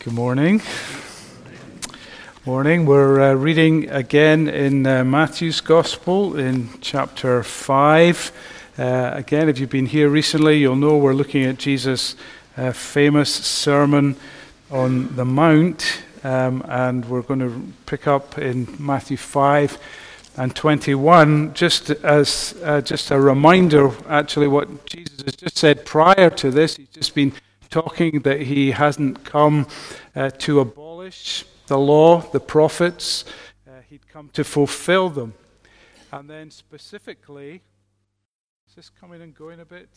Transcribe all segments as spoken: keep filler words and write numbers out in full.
Good morning. Morning. We're uh, reading again in uh, Matthew's Gospel in chapter five. Uh, again, if you've been here recently, you'll know we're looking at Jesus' uh, famous Sermon on the Mount, um, and we're going to pick up in Matthew five and twenty-one, just as uh, just a reminder, actually, what Jesus has just said prior to this. He's just been talking that he hasn't come uh, to abolish the law, the prophets. Uh, he'd come to fulfill them. And then specifically, is this coming and going a bit?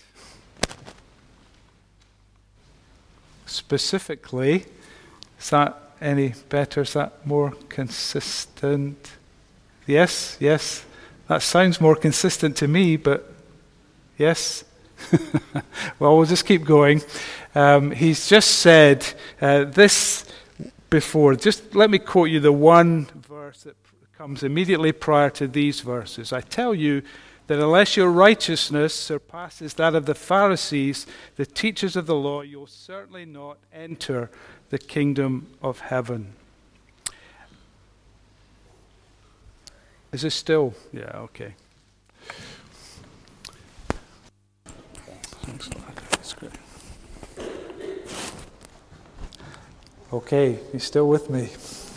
Specifically, is that any better? Is that more consistent? Yes, yes. That sounds more consistent to me, but yes. Well, we'll just keep going. Um, he's just said uh, this before. Just let me quote you the one verse that comes immediately prior to these verses. I tell you that unless your righteousness surpasses that of the Pharisees, the teachers of the law, you'll certainly not enter the kingdom of heaven. Is this still? Yeah, okay. That's great. Okay, you still with me?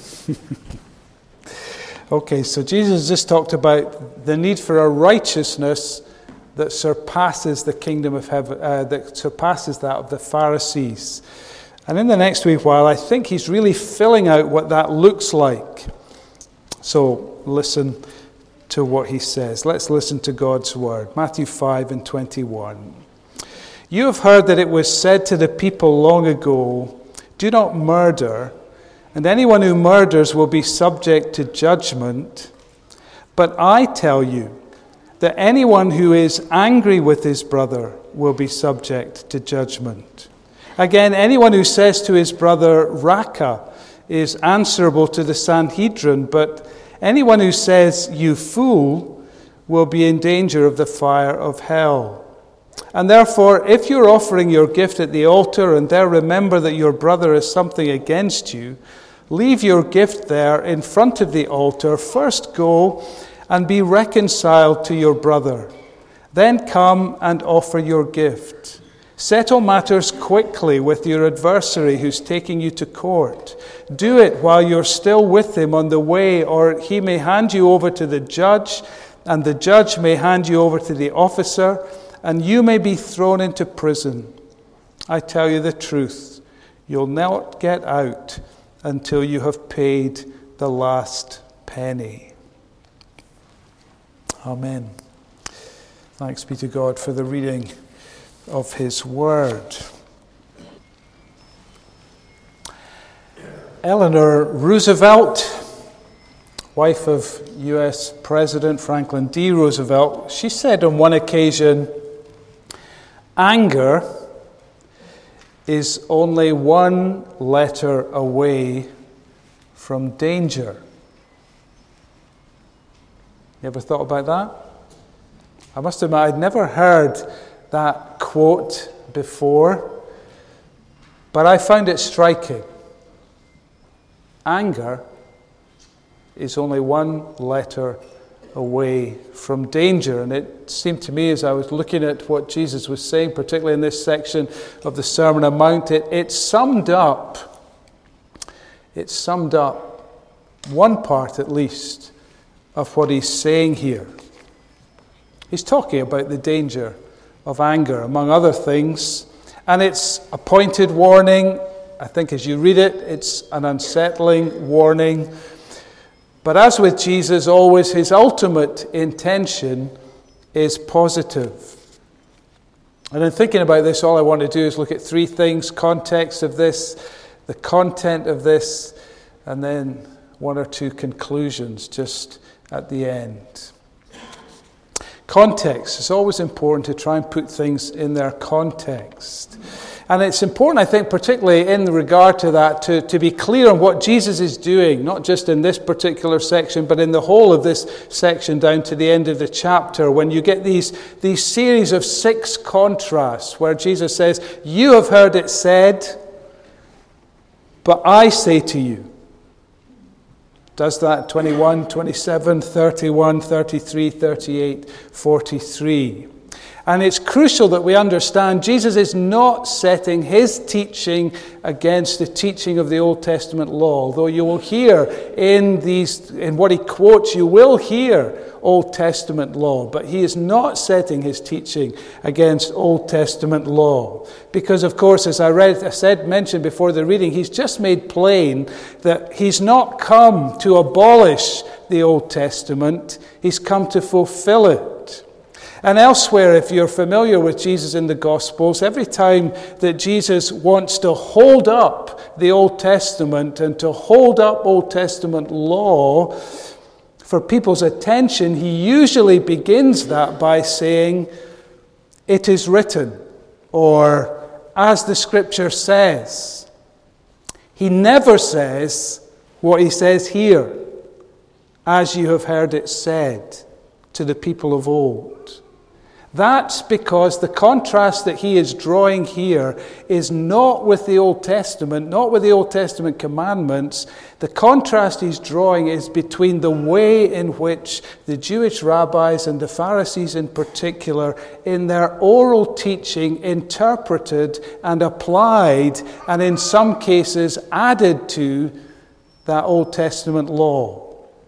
Okay, so Jesus just talked about the need for a righteousness that surpasses the kingdom of heaven, uh, that surpasses that of the Pharisees. And in the next wee while, I think he's really filling out what that looks like. So listen to what he says. Let's listen to God's word. Matthew five and twenty-one. You have heard that it was said to the people long ago, do not murder, and anyone who murders will be subject to judgment. But I tell you that anyone who is angry with his brother will be subject to judgment. Again, anyone who says to his brother, Raka, is answerable to the Sanhedrin, but anyone who says, you fool, will be in danger of the fire of hell. And therefore, if you're offering your gift at the altar and there remember that your brother has something against you, leave your gift there in front of the altar. First go and be reconciled to your brother. Then come and offer your gift. Settle matters quickly with your adversary who's taking you to court. Do it while you're still with him on the way, or he may hand you over to the judge, and the judge may hand you over to the officer, and you may be thrown into prison. I tell you the truth, you'll not get out until you have paid the last penny. Amen. Thanks be to God for the reading of his word. Eleanor Roosevelt, wife of U S President Franklin D. Roosevelt, she said on one occasion, anger is only one letter away from danger. You ever thought about that? I must admit, I'd never heard that quote before, but I found it striking. Anger is only one letter away from danger. And it seemed to me as I was looking at what Jesus was saying, particularly in this section of the Sermon on the Mount, it, it summed up, it summed up one part at least of what he's saying here. He's talking about the danger of anger, among other things, and it's a pointed warning. I think as you read it, it's an unsettling warning. But as with Jesus, always his ultimate intention is positive. And in thinking about this, all I want to do is look at three things: context of this, the content of this, and then one or two conclusions just at the end. Context. It's always important to try and put things in their context. And it's important, I think, particularly in regard to that, to, to be clear on what Jesus is doing, not just in this particular section, but in the whole of this section down to the end of the chapter, when you get these, these series of six contrasts where Jesus says, you have heard it said, But I say to you, does that twenty-one, twenty-seven, thirty-one, thirty-three, thirty-eight, forty-three. And it's crucial that we understand Jesus is not setting his teaching against the teaching of the Old Testament law. Although you will hear in these, in what he quotes, you will hear Old Testament law. But he is not setting his teaching against Old Testament law. Because, of course, as I read, I said, mentioned before the reading, he's just made plain that he's not come to abolish the Old Testament. He's come to fulfill it. And elsewhere, if you're familiar with Jesus in the Gospels, every time that Jesus wants to hold up the Old Testament and to hold up Old Testament law for people's attention, he usually begins that by saying, "It is written," or "as the Scripture says." He never says what he says here, "as you have heard it said to the people of old." That's because the contrast that he is drawing here is not with the Old Testament, not with the Old Testament commandments. The contrast he's drawing is between the way in which the Jewish rabbis and the Pharisees in particular, in their oral teaching, interpreted and applied, and in some cases added to, that Old Testament law.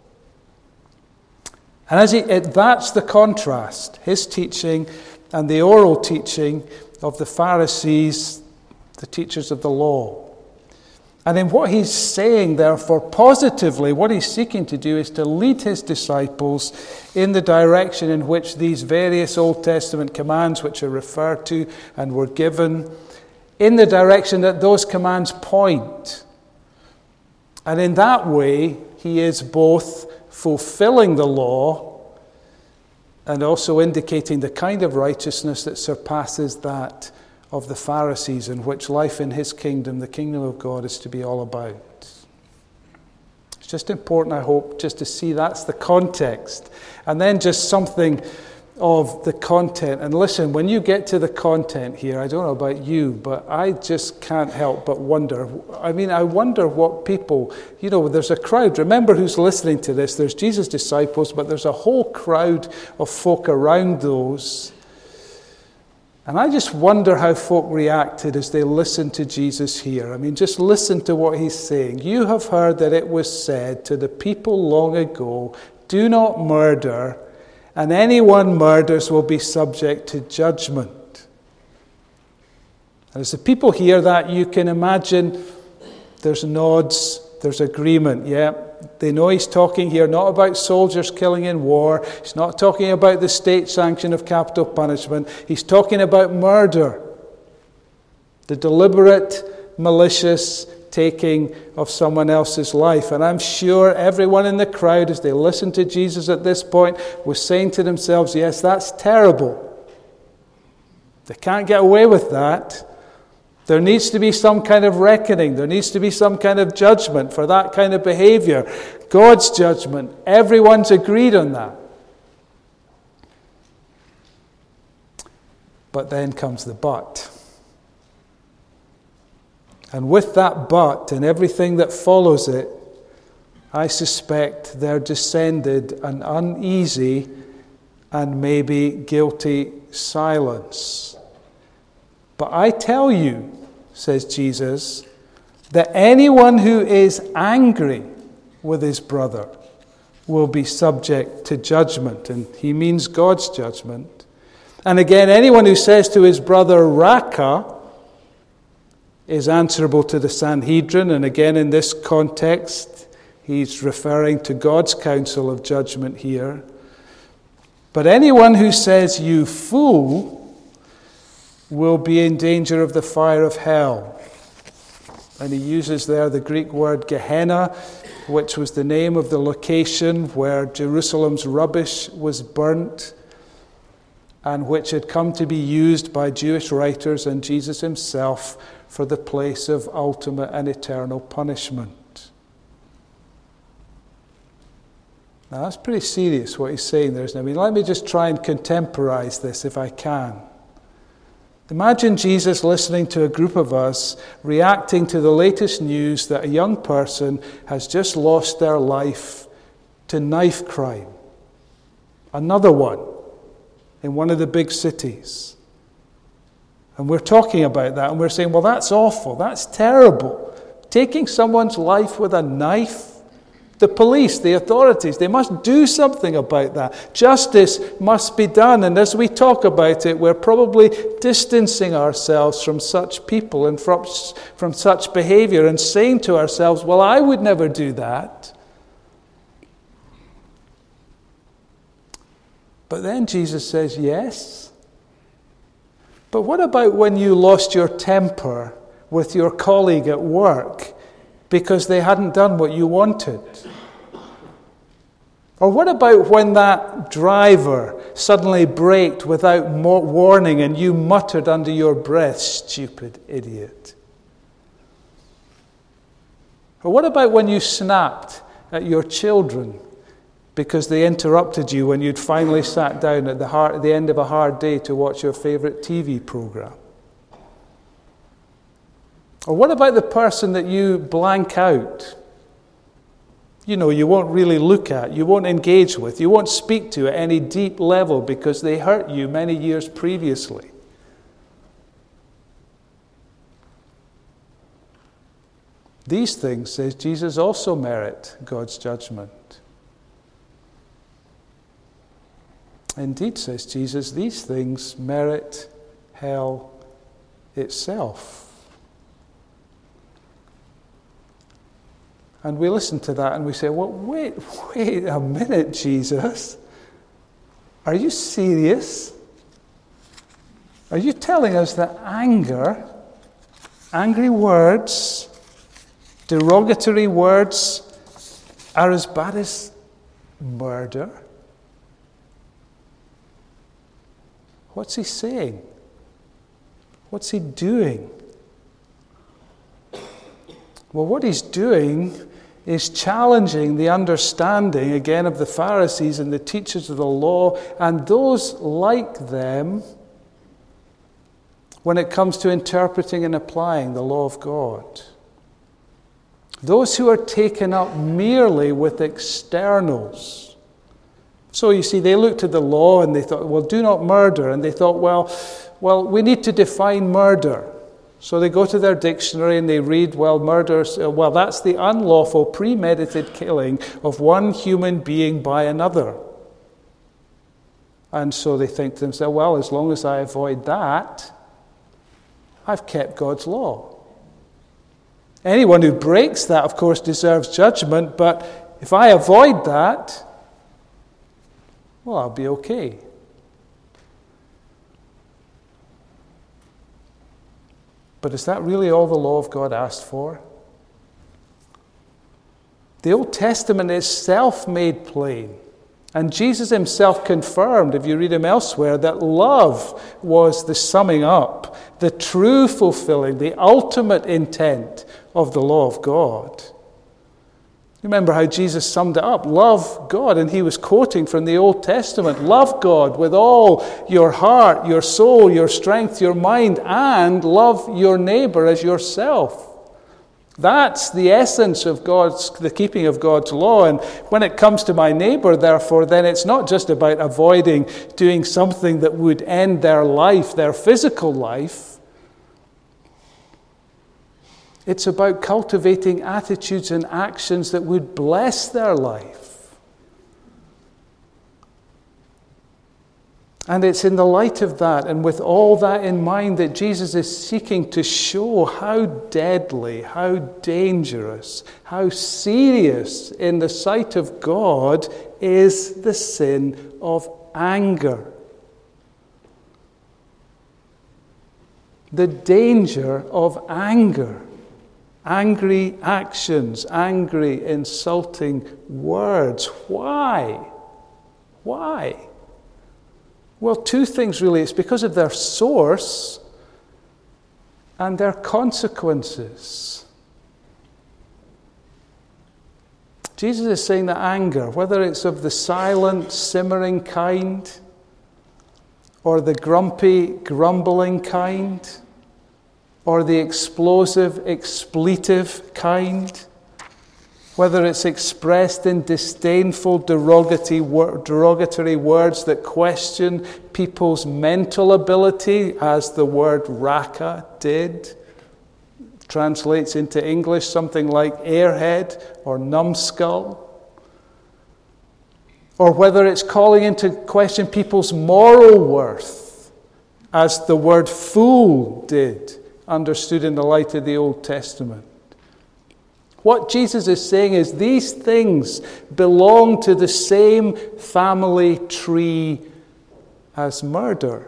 And as he, it, that's the contrast, his teaching and the oral teaching of the Pharisees, the teachers of the law. And in what he's saying, therefore, positively, what he's seeking to do is to lead his disciples in the direction in which these various Old Testament commands, which are referred to and were given, in the direction that those commands point. And in that way, he is both fulfilling the law and also indicating the kind of righteousness that surpasses that of the Pharisees, in which life in his kingdom, the kingdom of God, is to be all about. It's just important, I hope, just to see that's the context. And then just something of the content. And listen, when you get to the content here, I don't know about you, but I just can't help but wonder. I mean, I wonder what people, you know, there's a crowd. Remember who's listening to this. There's Jesus' disciples, but there's a whole crowd of folk around those. And I just wonder how folk reacted as they listened to Jesus here. I mean, just listen to what he's saying. You have heard that it was said to the people long ago, "Do not murder, and anyone murders will be subject to judgment." And as the people hear that, you can imagine there's nods, there's agreement. Yeah, they know he's talking here not about soldiers killing in war. He's not talking about the state sanction of capital punishment. He's talking about murder. The deliberate, malicious taking of someone else's life. And I'm sure everyone in the crowd, as they listened to Jesus at this point, was saying to themselves, yes, that's terrible. They can't get away with that. There needs to be some kind of reckoning. There needs to be some kind of judgment for that kind of behavior. God's judgment. Everyone's agreed on that. But then comes the but. And with that but and everything that follows it, I suspect there descended an uneasy and maybe guilty silence. But I tell you, says Jesus, that anyone who is angry with his brother will be subject to judgment. And he means God's judgment. And again, anyone who says to his brother, Raca, is answerable to the Sanhedrin. And again, in this context, he's referring to God's counsel of judgment here. But anyone who says, you fool, will be in danger of the fire of hell. And he uses there the Greek word Gehenna, which was the name of the location where Jerusalem's rubbish was burnt, and which had come to be used by Jewish writers and Jesus himself for the place of ultimate and eternal punishment. Now that's pretty serious what he's saying there, isn't it? I mean, let me just try and contemporize this if I can. Imagine Jesus listening to a group of us reacting to the latest news that a young person has just lost their life to knife crime. Another one in one of the big cities. And we're talking about that and we're saying, well, that's awful, that's terrible. Taking someone's life with a knife. The police, the authorities, they must do something about that. Justice must be done. And as we talk about it, we're probably distancing ourselves from such people and from, from such behavior and saying to ourselves, well, I would never do that. But then Jesus says, yes. But what about when you lost your temper with your colleague at work because they hadn't done what you wanted? Or what about when that driver suddenly braked without warning and you muttered under your breath, stupid idiot? Or what about when you snapped at your children because they interrupted you when you'd finally sat down at the, hard, at the end of a hard day to watch your favorite T V program? Or what about the person that you blank out? You know, you won't really look at, you won't engage with, you won't speak to at any deep level because they hurt you many years previously. These things, says Jesus, also merit God's judgment. Indeed, says Jesus, these things merit hell itself. And we listen to that and we say, well, wait, wait a minute, Jesus. Are you serious? Are you telling us that anger, angry words, derogatory words are as bad as murder? What's he saying? What's he doing? Well, what he's doing is challenging the understanding, again, of the Pharisees and the teachers of the law and those like them when it comes to interpreting and applying the law of God. Those who are taken up merely with externals. So you see, they looked at the law and they thought, well, do not murder. And they thought, well, well, we need to define murder. So they go to their dictionary and they read, well, murder, well, that's the unlawful, premeditated killing of one human being by another. And so they think to themselves, well, as long as I avoid that, I've kept God's law. Anyone who breaks that, of course, deserves judgment, but if I avoid that, well, I'll be okay. But is that really all the law of God asked for? The Old Testament itself made plain, and Jesus himself confirmed, if you read him elsewhere, that love was the summing up, the true fulfilling, the ultimate intent of the law of God. Remember how Jesus summed it up. Love God. And he was quoting from the Old Testament. Love God with all your heart, your soul, your strength, your mind, and love your neighbor as yourself. That's the essence of God's, the keeping of God's law. And when it comes to my neighbor, therefore, then it's not just about avoiding doing something that would end their life, their physical life. It's about cultivating attitudes and actions that would bless their life. And it's in the light of that and with all that in mind that Jesus is seeking to show how deadly, how dangerous, how serious in the sight of God is the sin of anger. The danger of anger. Angry actions, angry, insulting words. Why? Why? Well, two things really. It's because of their source and their consequences. Jesus is saying that anger, whether it's of the silent, simmering kind, or the grumpy, grumbling kind, or the explosive, expletive kind, whether it's expressed in disdainful, derogatory, derogatory words that question people's mental ability, as the word raka did, translates into English something like airhead or numbskull, or whether it's calling into question people's moral worth, as the word fool did, understood in the light of the Old Testament. What Jesus is saying is these things belong to the same family tree as murder.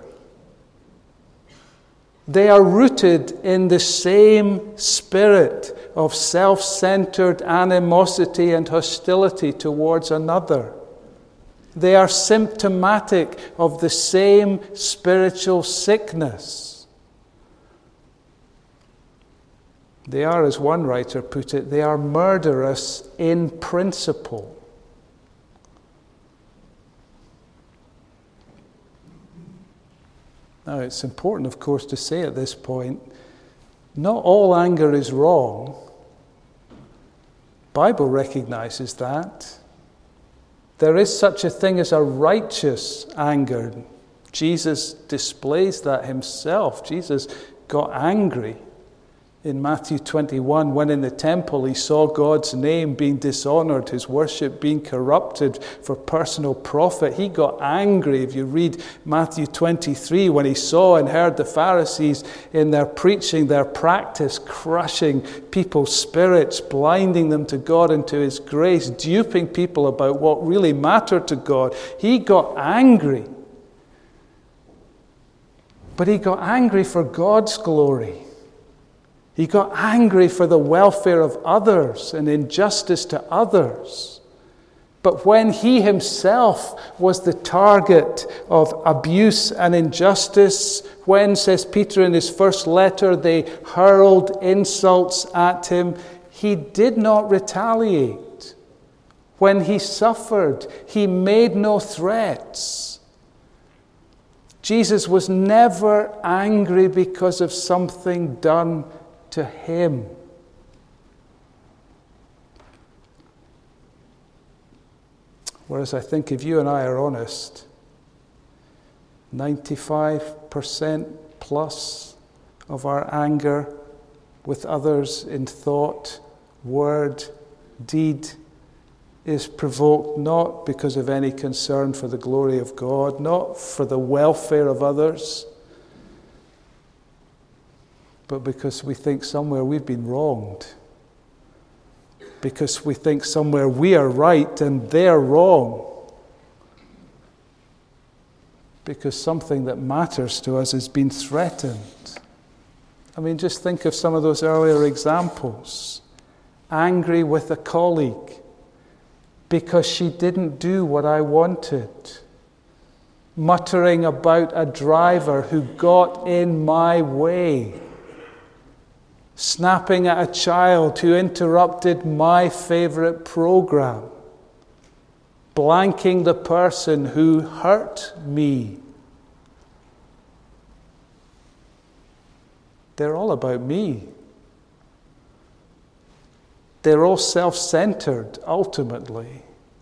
They are rooted in the same spirit of self-centered animosity and hostility towards another. They are symptomatic of the same spiritual sickness. They are, as one writer put it, they are murderous in principle. Now, it's important, of course, to say at this point, not all anger is wrong. The Bible recognizes that. There is such a thing as a righteous anger. Jesus displays that himself. Jesus got angry in Matthew twenty-one, when in the temple he saw God's name being dishonored, his worship being corrupted for personal profit. He got angry. If you read Matthew twenty-three, when he saw and heard the Pharisees in their preaching, their practice, crushing people's spirits, blinding them to God and to his grace, duping people about what really mattered to God, he got angry. But he got angry for God's glory. He got angry for the welfare of others and injustice to others. But when he himself was the target of abuse and injustice, when, says Peter in his first letter, they hurled insults at him, he did not retaliate. When he suffered, he made no threats. Jesus was never angry because of something done to him. Whereas I think if you and I are honest, ninety-five percent plus of our anger with others in thought, word, deed is provoked not because of any concern for the glory of God, not for the welfare of others, but because we think somewhere we've been wronged. Because we think somewhere we are right and they're wrong. Because something that matters to us has been threatened. I mean, just think of some of those earlier examples. Angry with a colleague because she didn't do what I wanted. Muttering about a driver who got in my way. Snapping at a child who interrupted my favorite program. Blanking the person who hurt me. They're all about me. They're all self-centered, ultimately.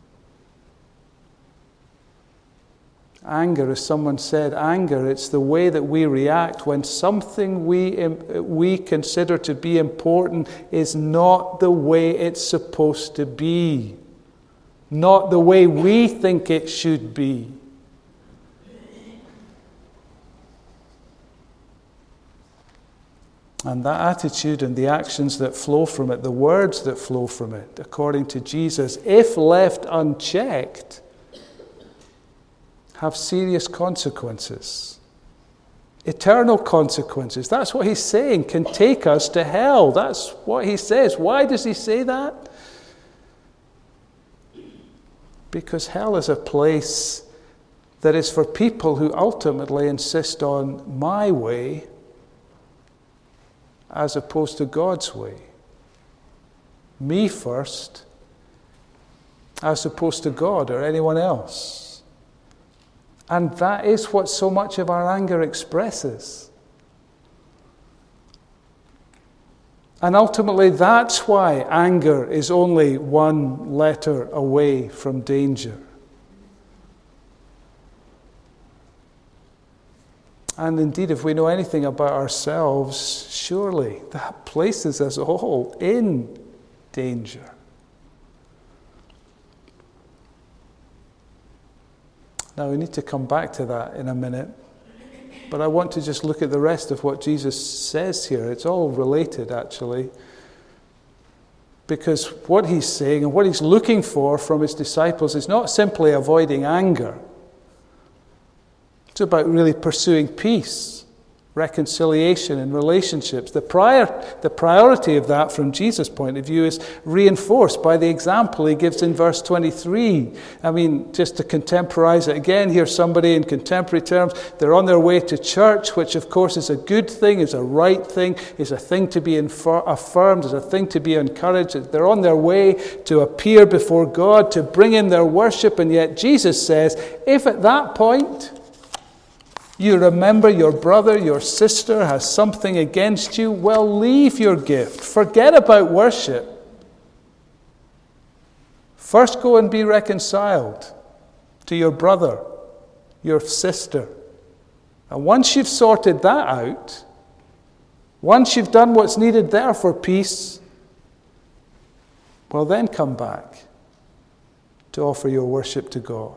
Anger, as someone said, anger, it's the way that we react when something we, we consider to be important is not the way it's supposed to be. Not the way we think it should be. And that attitude and the actions that flow from it, the words that flow from it, according to Jesus, if left unchecked, have serious consequences. Eternal consequences. That's what he's saying, can take us to hell. That's what he says. Why does he say that? Because hell is a place that is for people who ultimately insist on my way as opposed to God's way. Me first as opposed to God or anyone else. And that is what so much of our anger expresses. And ultimately, that's why anger is only one letter away from danger. And indeed, if we know anything about ourselves, surely that places us all in danger. Now, we need to come back to that in a minute. But I want to just look at the rest of what Jesus says here. It's all related, actually. Because what he's saying and what he's looking for from his disciples is not simply avoiding anger. It's about really pursuing peace, reconciliation in relationships. The prior, the priority of that from Jesus' point of view is reinforced by the example he gives in verse twenty-three. I mean, just to contemporize it again, here's somebody in contemporary terms, they're on their way to church, which of course is a good thing, is a right thing, is a thing to be infer- affirmed, is a thing to be encouraged. They're on their way to appear before God, to bring in their worship, and yet Jesus says, if at that point you remember your brother, your sister has something against you, well, leave your gift. Forget about worship. First go and be reconciled to your brother, your sister. And once you've sorted that out, once you've done what's needed there for peace, well, then come back to offer your worship to God.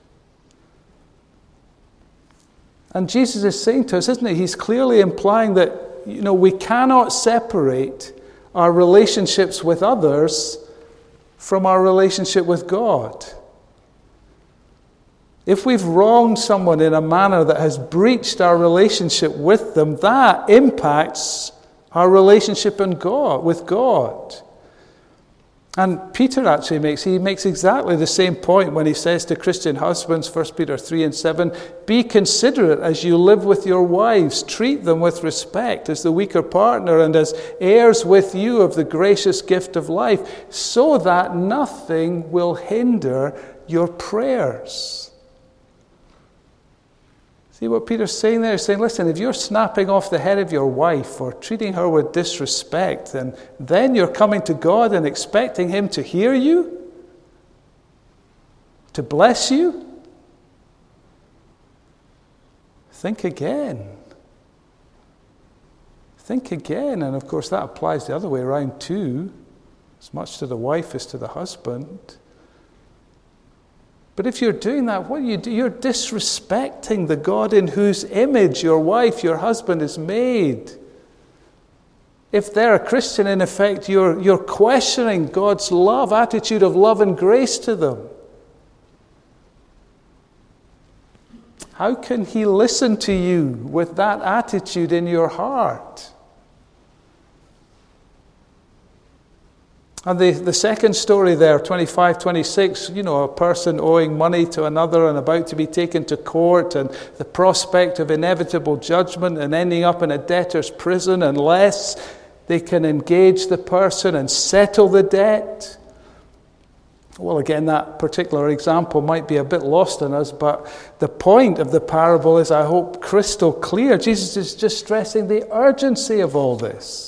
And Jesus is saying to us, isn't he? He's clearly implying that, you know, we cannot separate our relationships with others from our relationship with God. If we've wronged someone in a manner that has breached our relationship with them, that impacts our relationship in God, with God. And Peter actually makes, he makes exactly the same point when he says to Christian husbands, First Peter three and seven, be considerate as you live with your wives. Treat them with respect as the weaker partner and as heirs with you of the gracious gift of life, so that nothing will hinder your prayers. See what Peter's saying there? He's saying, listen, if you're snapping off the head of your wife or treating her with disrespect, then, then you're coming to God and expecting him to hear you? To bless you? Think again. Think again. And of course that applies the other way around too, as much to the wife as to the husband. But if you're doing that, what do you do? You're disrespecting the God in whose image your wife, your husband is made. If they're a Christian, in effect, you're, you're questioning God's love, attitude of love and grace to them. How can he listen to you with that attitude in your heart? And the, the second story there, twenty-five, twenty-six, you know, a person owing money to another and about to be taken to court, and the prospect of inevitable judgment and ending up in a debtor's prison unless they can engage the person and settle the debt. Well, again, that particular example might be a bit lost on us, but the point of the parable is, I hope, crystal clear. Jesus is just stressing the urgency of all this.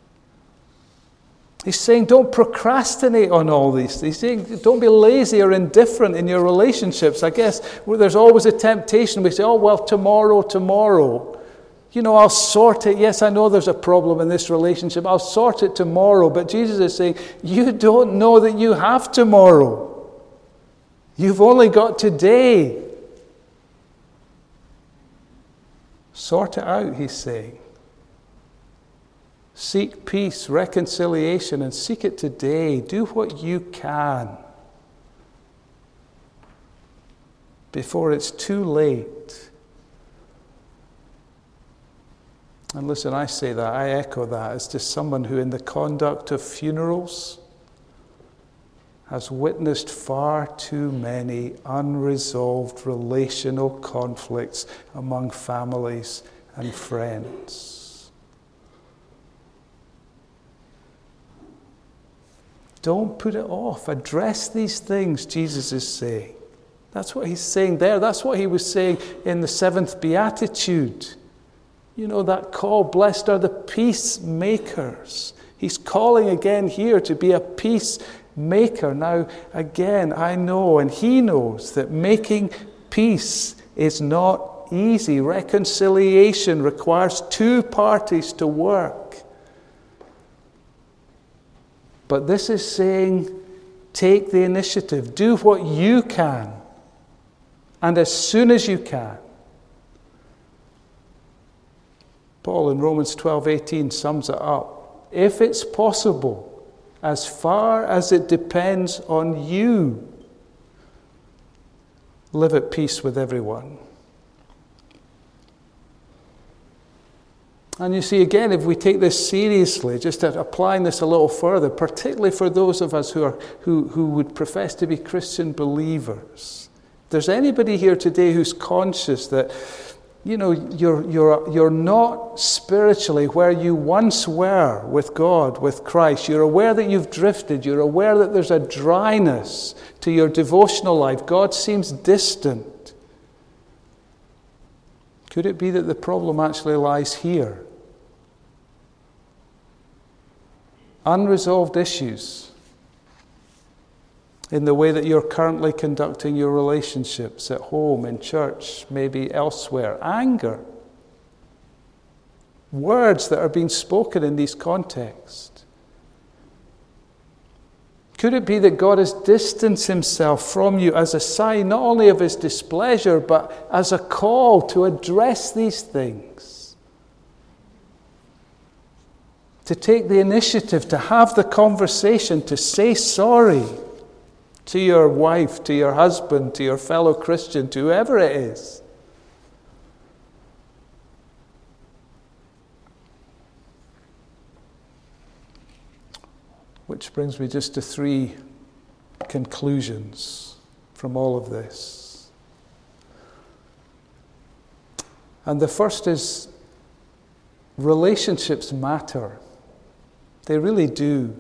He's saying, don't procrastinate on all these things. He's saying, don't be lazy or indifferent in your relationships. I guess there's always a temptation. We say, oh, well, tomorrow, tomorrow. You know, I'll sort it. Yes, I know there's a problem in this relationship. I'll sort it tomorrow. But Jesus is saying, you don't know that you have tomorrow. You've only got today. Sort it out, he's saying. Seek peace, reconciliation, and seek it today. Do what you can before it's too late. And listen, I say that, I echo that as just someone who in the conduct of funerals has witnessed far too many unresolved relational conflicts among families and friends. Don't put it off. Address these things, Jesus is saying. That's what he's saying there. That's what he was saying in the seventh beatitude. You know, that call, blessed are the peacemakers. He's calling again here to be a peacemaker. Now, again, I know and he knows that making peace is not easy. Reconciliation requires two parties to work. But this is saying, take the initiative. Do what you can. And as soon as you can. Paul in Romans twelve eighteen sums it up. If it's possible, as far as it depends on you, live at peace with everyone. And you see, again, if we take this seriously, just applying this a little further, particularly for those of us who are who, who would profess to be Christian believers, if there's anybody here today who's conscious that, you know, you're you're you're not spiritually where you once were with God, with Christ. You're aware that you've drifted. You're aware that there's a dryness to your devotional life. God seems distant. Could it be that the problem actually lies here? Unresolved issues in the way that you're currently conducting your relationships at home, in church, maybe elsewhere. Anger. Words that are being spoken in these contexts. Could it be that God has distanced himself from you as a sign not only of his displeasure, but as a call to address these things? To take the initiative, to have the conversation, to say sorry to your wife, to your husband, to your fellow Christian, to whoever it is. Which brings me just to three conclusions from all of this. And the first is, relationships matter. They really do.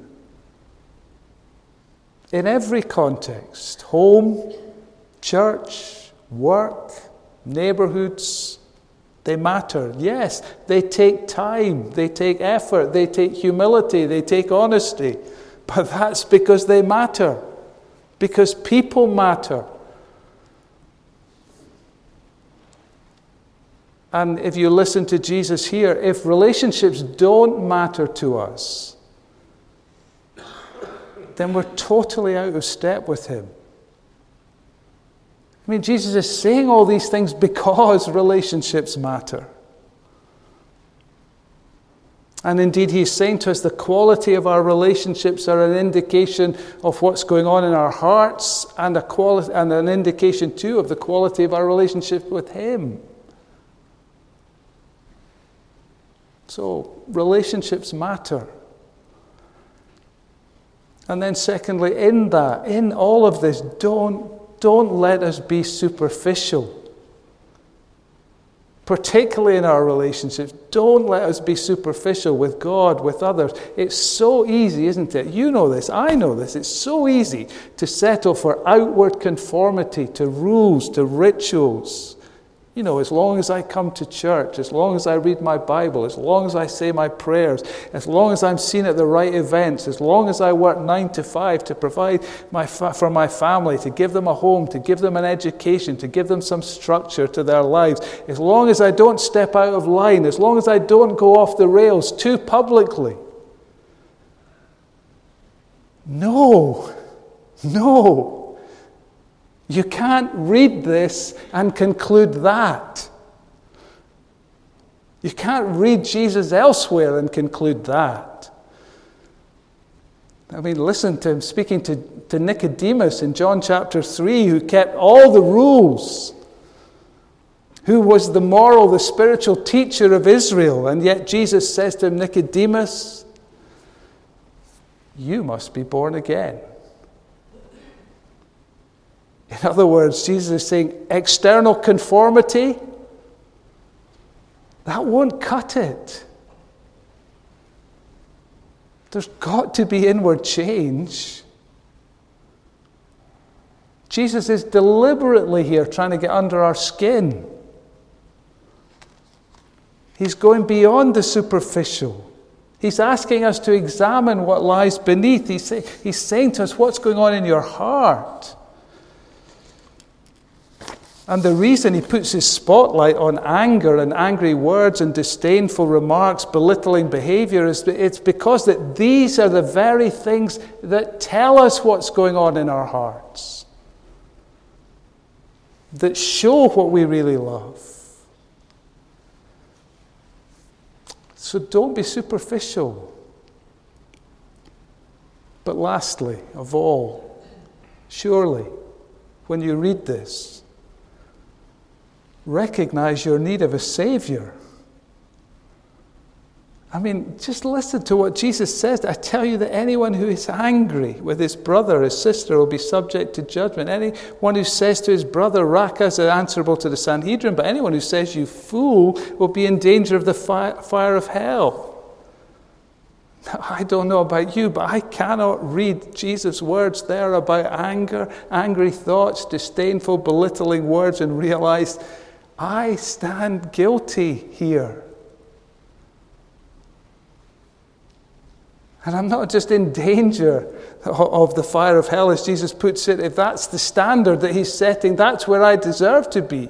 In every context, home, church, work, neighborhoods, they matter. Yes, they take time, they take effort, they take humility, they take honesty. But that's because they matter. Because people matter. And if you listen to Jesus here, if relationships don't matter to us, then we're totally out of step with him. I mean, Jesus is saying all these things because relationships matter. And indeed, he's saying to us the quality of our relationships are an indication of what's going on in our hearts, and a quality, and an indication too of the quality of our relationship with him. So, relationships matter. And then secondly, in that, in all of this, don't, don't let us be superficial. Particularly in our relationships, don't let us be superficial with God, with others. It's so easy, isn't it? You know this, I know this. It's so easy to settle for outward conformity to rules, to rituals. You know, as long as I come to church, as long as I read my Bible, as long as I say my prayers, as long as I'm seen at the right events, as long as I work nine to five to provide my fa- for my family, to give them a home, to give them an education, to give them some structure to their lives, as long as I don't step out of line, as long as I don't go off the rails too publicly. No, no. You can't read this and conclude that. You can't read Jesus elsewhere and conclude that. I mean, listen to him speaking to, to Nicodemus in John chapter three, who kept all the rules, who was the moral, the spiritual teacher of Israel. And yet Jesus says to him, Nicodemus, you must be born again. In other words, Jesus is saying external conformity, that won't cut it. There's got to be inward change. Jesus is deliberately here trying to get under our skin. He's going beyond the superficial. He's asking us to examine what lies beneath. He's, say, he's saying to us, what's going on in your heart? And the reason he puts his spotlight on anger and angry words and disdainful remarks, belittling behavior, is it's because that these are the very things that tell us what's going on in our hearts, that show what we really love. So don't be superficial. But lastly, of all, surely, when you read this, recognize your need of a Savior. I mean, just listen to what Jesus says. I tell you that anyone who is angry with his brother or his sister will be subject to judgment. Anyone who says to his brother, Raka, is answerable to the Sanhedrin, but anyone who says, you fool, will be in danger of the fire of hell. Now, I don't know about you, but I cannot read Jesus' words there about anger, angry thoughts, disdainful, belittling words, and realize I stand guilty here. And I'm not just in danger of the fire of hell, as Jesus puts it. If that's the standard that he's setting, that's where I deserve to be.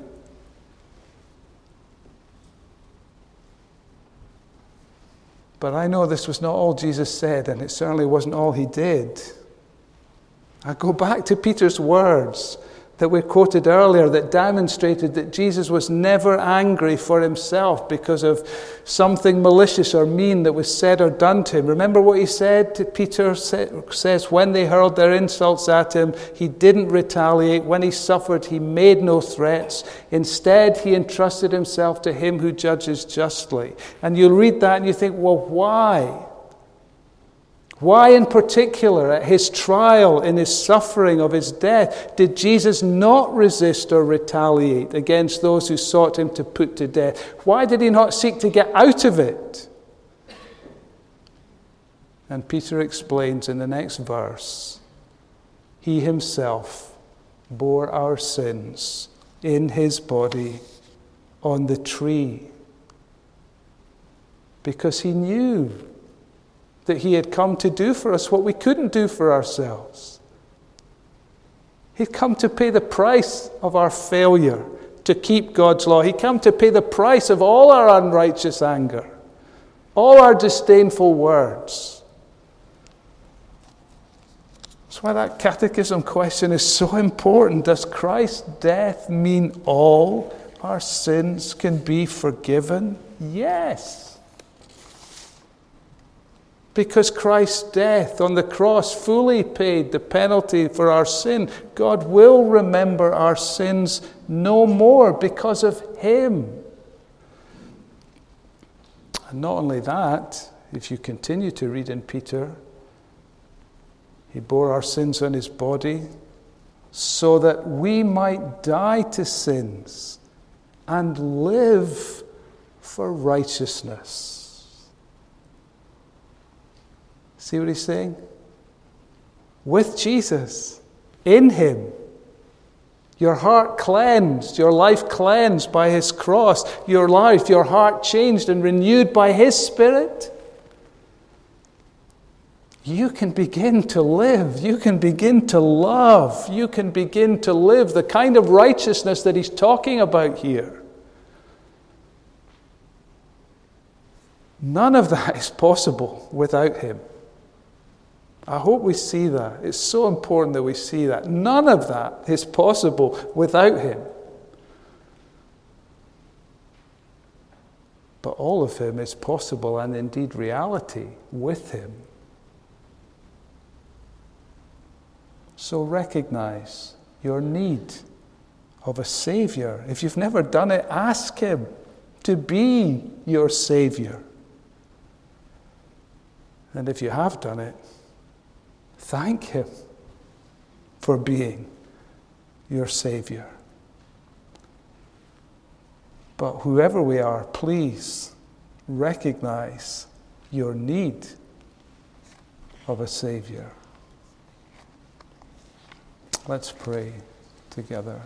But I know this was not all Jesus said, and it certainly wasn't all he did. I go back to Peter's words that we quoted earlier that demonstrated that Jesus was never angry for himself because of something malicious or mean that was said or done to him. Remember what he said to Peter says, when they hurled their insults at him, he didn't retaliate. When he suffered, he made no threats. Instead, he entrusted himself to him who judges justly. And you'll read that and you think, well, why? Why in particular, at his trial, in his suffering of his death, did Jesus not resist or retaliate against those who sought him to put to death? Why did he not seek to get out of it? And Peter explains in the next verse, he himself bore our sins in his body on the tree, because he knew that he had come to do for us what we couldn't do for ourselves. He'd come to pay the price of our failure to keep God's law. He'd come to pay the price of all our unrighteous anger, all our disdainful words. That's why that catechism question is so important. Does Christ's death mean all our sins can be forgiven? Yes. Because Christ's death on the cross fully paid the penalty for our sin, God will remember our sins no more because of him. And not only that, if you continue to read in Peter, he bore our sins on his body so that we might die to sins and live for righteousness. See what he's saying? With Jesus, in him, your heart cleansed, your life cleansed by his cross, your life, your heart changed and renewed by his Spirit, you can begin to live, you can begin to love, you can begin to live the kind of righteousness that he's talking about here. None of that is possible without him. I hope we see that. It's so important that we see that. None of that is possible without him. But all of him is possible and indeed reality with him. So recognize your need of a Savior. If you've never done it, ask him to be your Savior. And if you have done it, thank him for being your Savior. But whoever we are, please recognize your need of a Savior. Let's pray. together.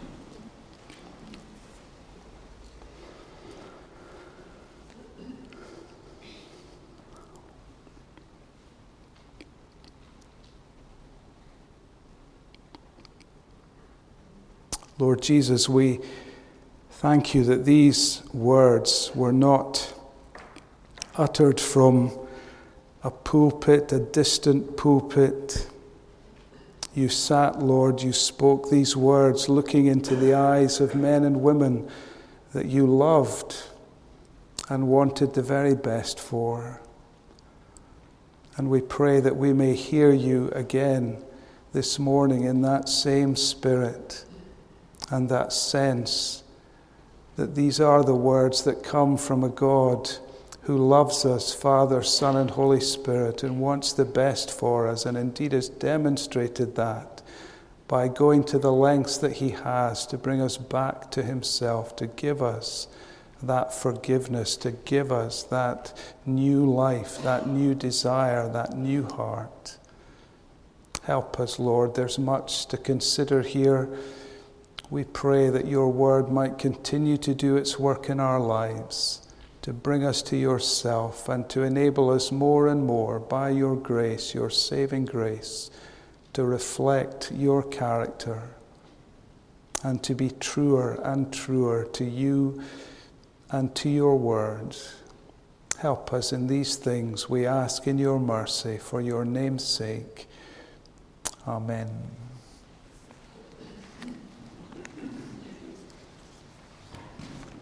Lord Jesus, we thank you that these words were not uttered from a pulpit, a distant pulpit. You sat, Lord, you spoke these words looking into the eyes of men and women that you loved and wanted the very best for. And we pray that we may hear you again this morning in that same spirit and that sense that these are the words that come from a God who loves us, Father, Son, and Holy Spirit, and wants the best for us, and indeed has demonstrated that by going to the lengths that he has to bring us back to himself, to give us that forgiveness, to give us that new life, that new desire, that new heart. Help us, Lord. There's much to consider here. We pray that your word might continue to do its work in our lives, to bring us to yourself and to enable us more and more by your grace, your saving grace, to reflect your character and to be truer and truer to you and to your word. Help us in these things, we ask in your mercy, for your name's sake. Amen.